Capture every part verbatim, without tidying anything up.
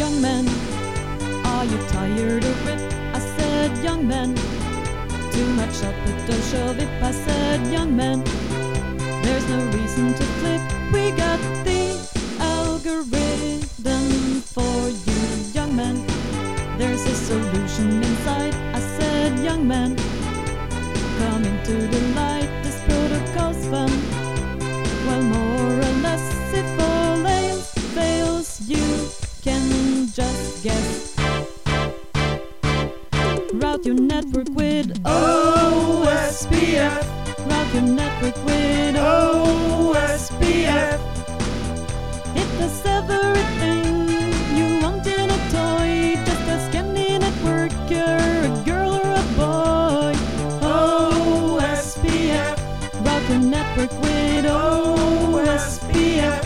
Young man, are you tired of it? I said, young man, too much up at the shove it. I said, young man, there's no reason to flip. We got the algorithm for you, young man. There's a solution inside. I said, young man, come into the light. This protocol's fun. Well, more or less, if all else fails, you can just guess. Route your network with O S P F. Route your network with O S P F. It does everything you want in a toy. Just ask any networker, a girl or a boy. O S P F. Route your network with O S P F.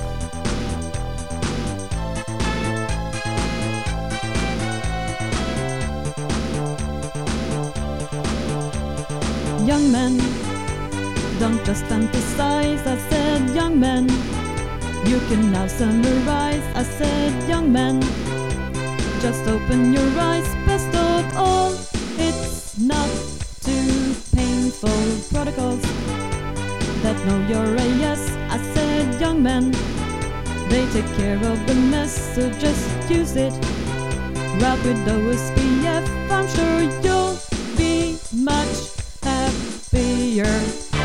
Young man, don't just fantasize. I said, young man, you can now summarize. I said, young man, just open your eyes. Best of all, it's not too painful. Protocols that know your A S. I said, young man, they take care of the mess, so just use it. Route with O S P F, I'm sure you'll be much happier.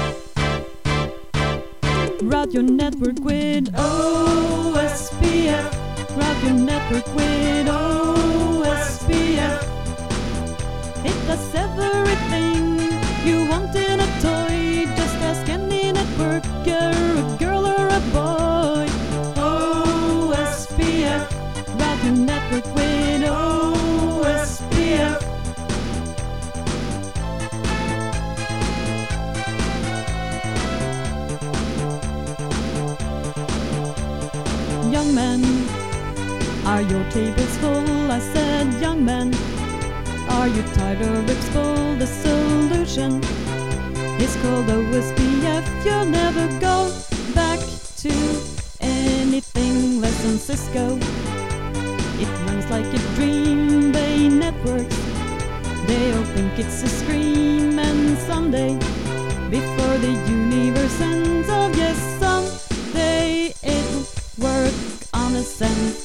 Route your network with O S P F. Route your network with O S P F. It does everything you want in a toy. Just ask any networker, a girl or a boy. O S P F. Route your network with O S P F. Young man, are your tables full? I said, young man, are you tired of rips full? The solution is called O S P F. You'll never go back to anything less than Cisco. It runs like a dream, they networks. They all think it's a scream, and someday, before the universe ends, oh yes, someday it'll work on a sense.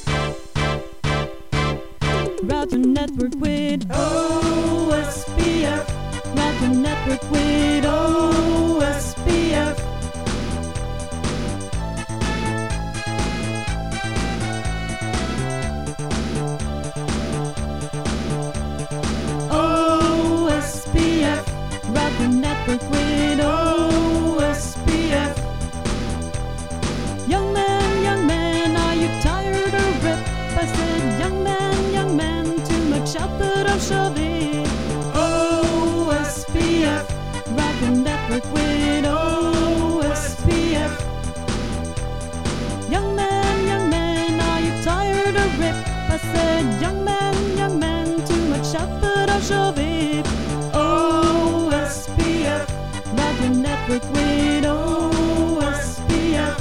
Route your network with O S P F. Route your network with O S P F. O S P F. Route your network with O S P F. Young man, young man, are you tired of rip? I said, young man, young man, too much output of shove it. O S P F. Route your network with O S P F. Young man, young man, are you tired of rip? I said, young man, young man, too much output of shove it. O S P F. Route your network with O S P F.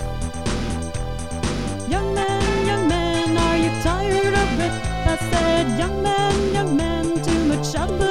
Young man, young man, are you tired of rip? I said, young man, young man, too much output